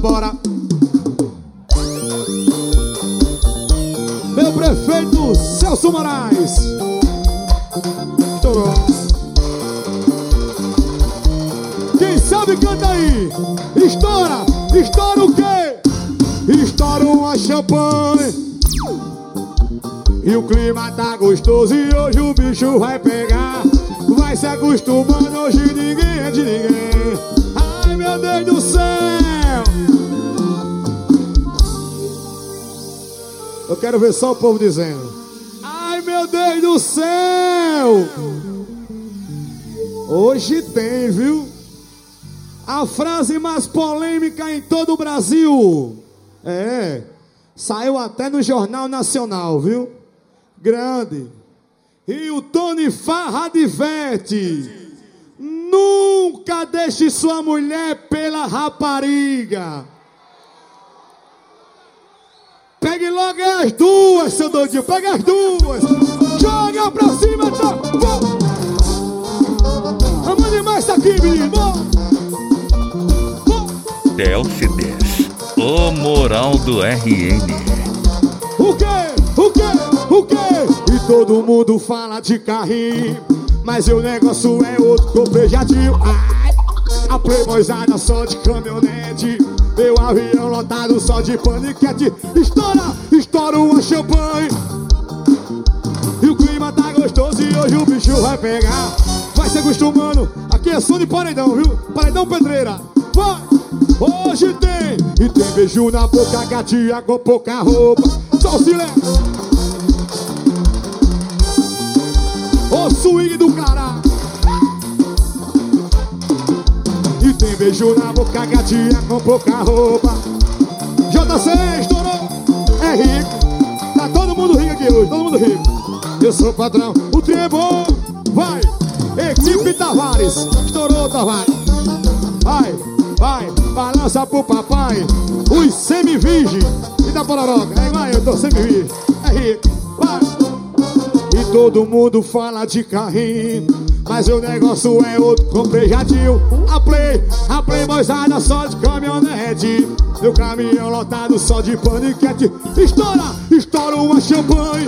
bora. Meu prefeito Celso Moraes. Estourou. Quem sabe canta aí. Estoura. Estoura o quê? Estoura uma champanhe. E o clima tá gostoso e hoje o bicho vai pegar. Vai se acostumando, hoje ninguém é de ninguém. Ai, meu Deus do céu. Eu quero ver só o povo dizendo: ai, meu Deus do céu. Hoje tem, viu? A frase mais polêmica em todo o Brasil. É, saiu até no Jornal Nacional, viu? Grande. E o Tony Farra adverte: nunca deixe sua mulher pela rapariga. Pegue logo as duas, seu doidinho. Pega as duas. Joga pra cima, tá? Vamos demais tá aqui, menino. Delce 10, o moral do RN. O quê? O quê? O quê? E todo mundo fala de carrinho, mas o negócio é outro, comprei jadinho. Ai, a playboyzada só de caminhonete, meu avião lotado só de paniquete. Estoura, estoura uma champanhe. E o clima tá gostoso e hoje o bicho vai pegar. Vai se acostumando, aqui é som de paredão, viu? Paredão pedreira. Vai! Hoje tem, e tem beijo na boca, gatinha com pouca roupa. Só o silêncio. O swing do cara. E tem beijo na boca, gatinha com pouca roupa. JC estourou. É rico. Tá todo mundo rico aqui hoje, todo mundo rico. Eu sou o patrão, o trem é bom. Vai, equipe Tavares. Estourou, Tavares. Vai, vai, balança pro papai. Os semi-virgem e da Pororoca. É igual eu tô semi-virgem. É rico. Vai. E todo mundo fala de carrinho, mas o negócio é outro, comprei jadinho. A playboyzada só de caminhonete, meu caminhão lotado só de paniquete. Estoura, estoura uma champanhe.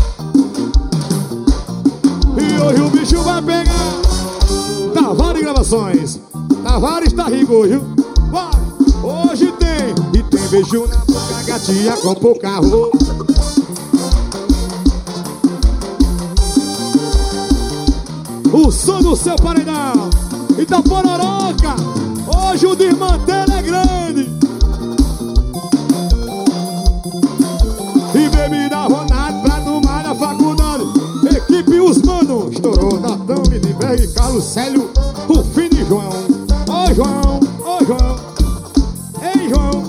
E hoje o bicho vai pegar. Tavares Gravações. Tavares tá rico hoje, viu? Vai, hoje tem. E tem beijo na boca, gatinha com pouca roupa. O som do seu paredão e da Pororoca. Hoje o desmantelo é grande. E bebida Ronaldo pra tomar na faculdade. Equipe Os Mano. Estourou Natão, Lindenberg, Carlos Célio, Rufino e João. Ô João, ô João. Ei João.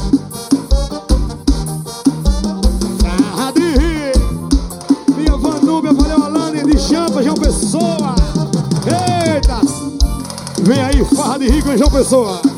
Farra de Rio. Minha Vanúbia, valeu Alane de Champa, João Pessoa. Eita! Vem aí, Farra de Rio com João Pessoa.